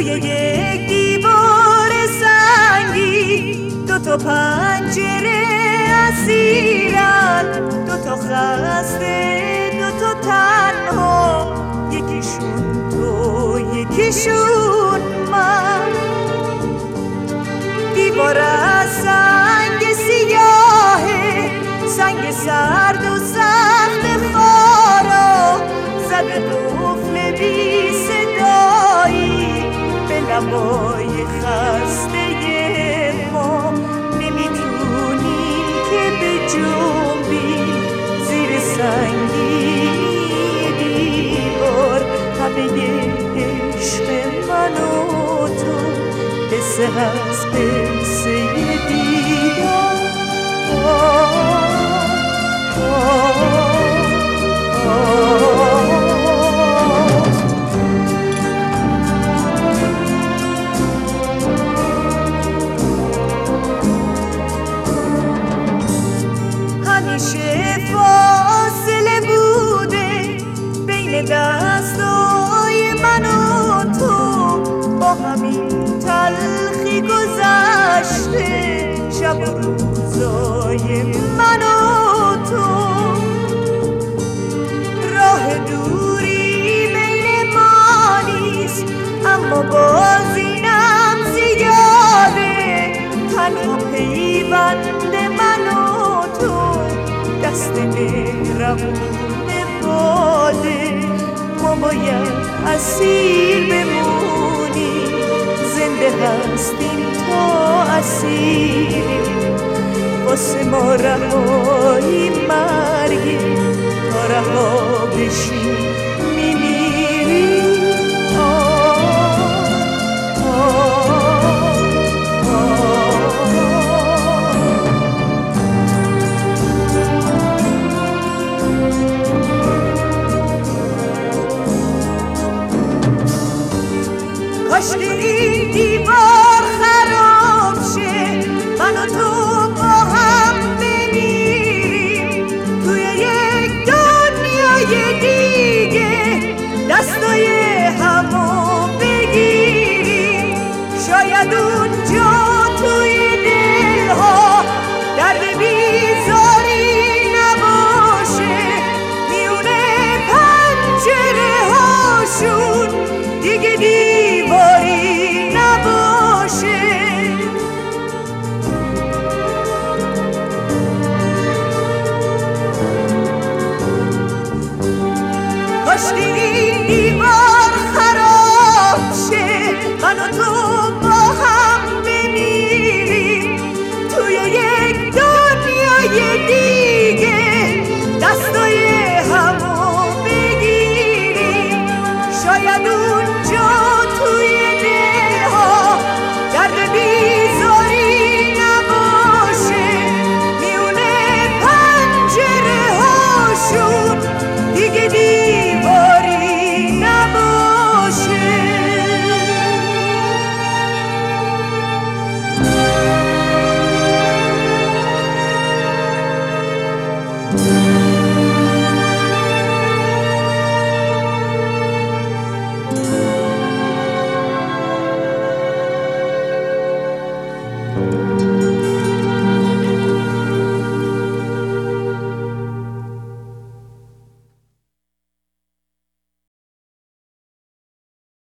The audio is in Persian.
توی یک دیوار سنگی دوتا پنجره اسیرن، دوتا خسته دوتا تنها، یکیشون تو یکیشون من. دیوار از سنگ سیاهه، سنگ سرد و سخت خارا، زده قفل بی صدایی به لبای خسته ما. نمیتونیم که بجنبیم زیر سنگی دیوار، همه عشق من و تو قصه هست، قصه دیدار. همیشه فاصله بوده بین دستای من و تو، با همین تلخی گذشته شب و روزای من و تو. راه دوری بین ما نیست، اما باز اینم زیاده، تنها پیوند من و تو دست مهربون باده. ما باید اسیر بمونیم، زنده هستیم تا اسیریم، واسه ما رهایی مرگی، تا رها بشیم میمیریم. کاش این دیوار خراب شه، من و تو با هم بمیریم توی یک دنیای دیگه، دستای همو بگیریم. شاید اونجا توی دلها درد بیزاری نباشه، میونه پنجره هاشون دیگه دیواری نباشه. کاش این دیوار خراب شه، من و تو